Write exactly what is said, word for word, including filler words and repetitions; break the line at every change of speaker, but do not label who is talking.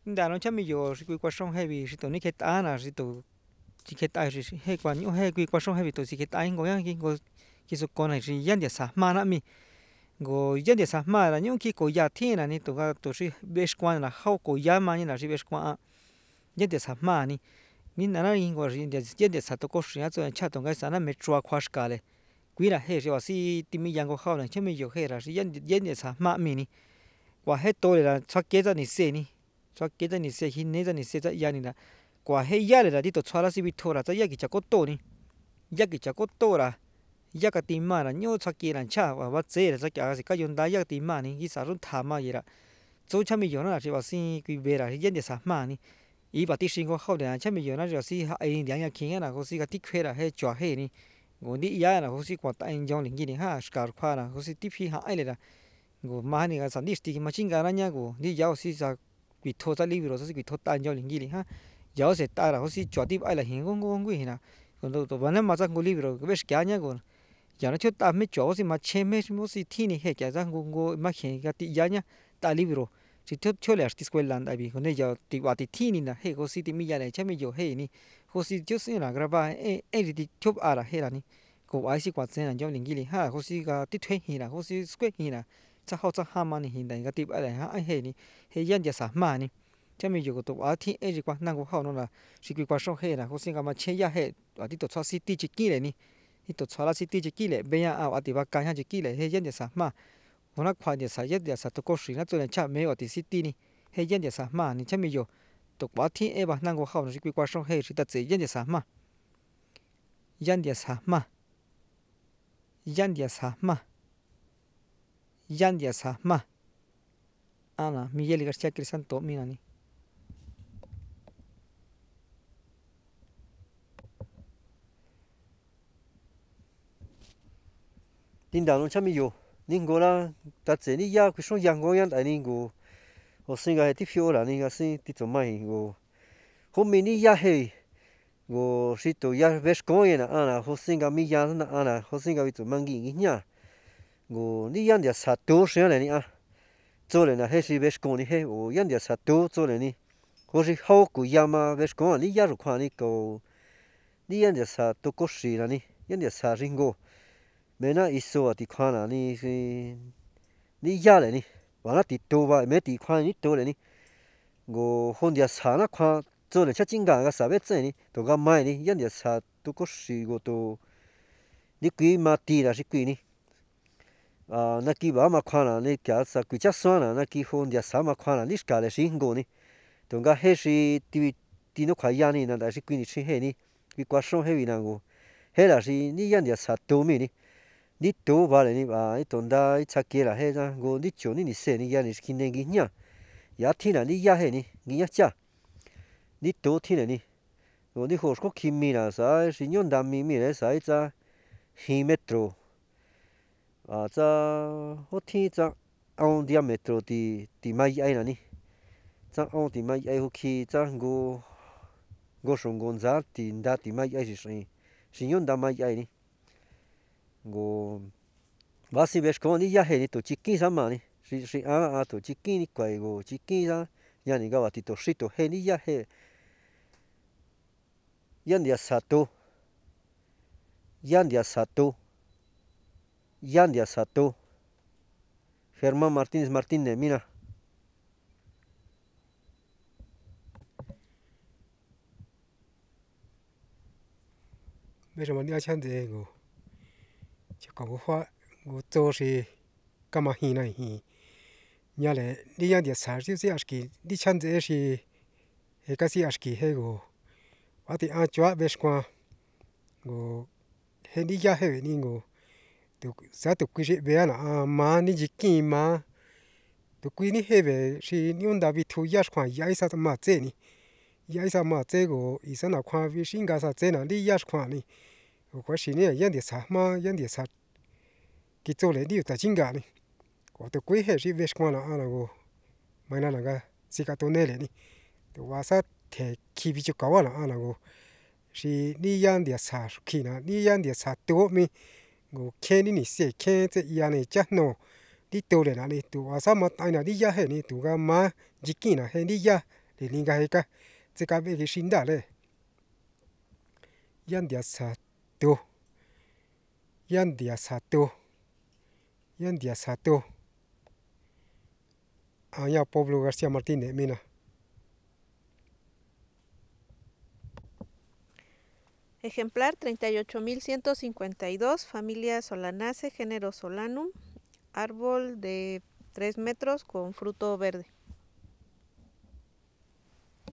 đã nó chăm mình vô quy qua sông hay vì tụi nó cái tá là tụi chỉ cái tai thì hay qua những hay quy qua sông hay vì tụi chỉ cái tai ngồi ăn cái ngồi cái số con này thì dân địa sản mà nãy mi ngồi dân địa sản mà là những cái cổ gia thiên là ní tụi cái tụi sĩ bế quan là hậu cổ gia mà như là sĩ bế quan dân địa sản mà ní ní là nó ngồi dân địa dân địa sản tụi có sự cho nên chắc tụi cái sản nó mới chua khoa cảเลยquý là hay rồi sĩ tìm mi giang có khâu này chứ mi vô hay là sĩ dân dân địa sản mà mi ní qua hết tôi là chắc kế ra ní xe ní chắc kế ra ní xe hin ní ra ní xe ra gia ní là quả hay giá là đi tụt xóa là sĩ bị thua là giá cái chắc có to ní giá cái chắc có to là giá cái tiền mà là nhớ chắc kia là cha và bắt dễ là chắc cái gì cái dùng đại giá tiền mà ní cái sản xuất thảm mà vậy là chỗ cha mình dùng nó là chỉ bảo xin cái về là dân địa sản mà ní ý bảo tí sinh có khâu để cha mình dùng nó là sĩ ai两样钱là có sĩ cái tích thuê là hay chua hay ní ngồi đi giá là có sĩ quan tại anh trong lĩnh gì ha scar khoa là có sĩ tích phí hay là ngồi mà này cái sản xuất thì mà chính cái đó nhá ngồi đi giá sĩ sa bị thua ra lý rồi sĩ bị thua tại trong lĩnh gì ha giá sẽ ta là có sĩ chua tiếp ai là hiện con con cái nào còn tôi tôi vẫn mà ra ngồi lý rồi cái biết cái nhá ngồi giờ nó chút ta mới chỗ gì mà chém mấy mấy gì thi này hết cái ra ngồi ngồi mà hiện cái tỷ giá nhá ta lý rồi chỉ chút chút là tí square land tại vì còn đây giờ tỷ quả tỷ thi này là hết có sĩ tỷ mi giờ này chém mấy giờ hết ní có sĩ chút xíu là cái ba ê ê thì chụp à là hết là ní có ai sĩ quan sẽ là trong lĩnh gì ha có sĩ cái tí thuê gì là có sĩ square gì là chắc họ chắc ham mà ní hiện tại cái tỷ ai là ha ai hết ní hết dân giờ sản mà ní chém mấy giờ có tụ ai thi ê gì quan năng của họ nó là sĩ quan sau hết là có sĩ cái mà chế giá hết ở tí tụ cho sĩ tỷ chỉ kia này níที่ตัวชาลาซิตี้จะกี่เล่เบียเอาอธิบายการจะกี่เล่เฮยันเดียสามาวันนั้นควายเดียสายยันเดียสาตัวก็สิ่งนั้นตัวเนี่ยชาไม่อธิซิตี้นี่เฮยันเดียสามานี่ฉันไม่อยู่ตัวว่าที่เอวนั่งก็เข้าในสิ่งกว่าช่องเฮสิตัดเสียยันเดียสามายันเดียสามายันเดียสามายันเดียสามาอ่านะมีเยลิกาเชียคริสตันโตมีนะนี่
tin đào nó chăm mi yo nín go la ta chế ní ya cái số yang go yan tại nín go hồ sinh cái tiếp phiêu là nín cái sinh tiếp tục mai go hôm mi ní ya hay go sĩ tổ ya vest coi na ana hồ sinh cái mi ya na ana hồ sinh cái tụi mang gì nhá go ní yan dia sát tổ xem này ní à cho nên là hay sĩ vest coi ní hay o yan dia sát tổ cho nên ní hồ sĩ hậu của ya mà vest coi ní ya rồi khoan ní go ní yan dia sát tổ có sĩ là ní yan dia sát ringo mấy na iso thì khoan là ní ní giá này ní và nó thì to và mấy thì khoan ní to này ní go hôn dia sa nó khoan cho nên chắc chính cả cái sa vết này ní to cái mai ní dân dia sa to có gì go to ní quý mà tì là gì quý ní à nó kỳ bảo mà khoan là ní cái sa quý chắc xoan là nó kỳ hôn dia sa mà khoan là ní cái là gì go ní to cái hết gì thì thì nó khoai ya ní là là gì quý ní chỉ hết ní quý quá sông hết vì nào go hết là gì ní dân dia sa to mi ní ní tổ vào này ní và cái tuần đó chắc kia là hết ra go ní chỗ ní ní xe ní ya ní kinh nên cái nhá ya thiên là ní ya hết ní nghĩ nhá cha ní tổ thiên này ní go ní hồ có kim mi là sao chỉ nhon đam mi mi là sao cha hi metro à cha hốt thiên cha ông dia metro thì thì mai ai là ní cha ông thì mai ai khi cha go go sông gon za thì đã thì mai ai chỉ chỉ nhon đam mai ai ní go basi ves con ni ya he ni to chiqui sa ma ni si si a a to chiqui ni kwai go chiqui sa ya ni ga ba ti to shi to he ni ya he yan dia sato yan dia sato yan dia sato Germán Martínez Martínez mira
bây giờ mình đi ăn gì go chỉ còn có hoa go cho thì cái mà hi này hi nhà lệ đi ăn địa sản chứ chứ aski đi chăn gì thì cái gì aski hay go và thì ăn chua về qua go hay đi ra hay đi go tụ sao tụ quý vị về là mà đi chỉ kia mà tụ quý ní hay về thì những đại vị thu giá khoản giá sao mà chế ní giá sao mà chế go ý sao nào khoản vì sinh cái sao chế nào đi giá khoản ní có gì này yan địa sản mà yan địa sản cái chỗ này đi ta chính cả này có tụ quý hay thì về qua là ăn là go mấy năm là cái gì cả tổ này này tụ hóa sát thì khi bị chụp cáo là ăn là go thì đi yan địa sản khi nào đi yan địa sản tổ mi go khen đi xe khen cái yan này chắc nó đi tổ này này tụ hóa sát mà ai nào đi ra hay này tụ cái mà chỉ kia là hay đi ra để linh cái cả chỉ cả về cái sinh đã đấy yan dia sa tu yan dia sa tu yan dia sa tu à ya Pablo García Martínez mina.
Ejemplar treinta y ocho mil ciento cincuenta y dos, familia Solanaceae, género Solanum, árbol de tres metros con fruto verde.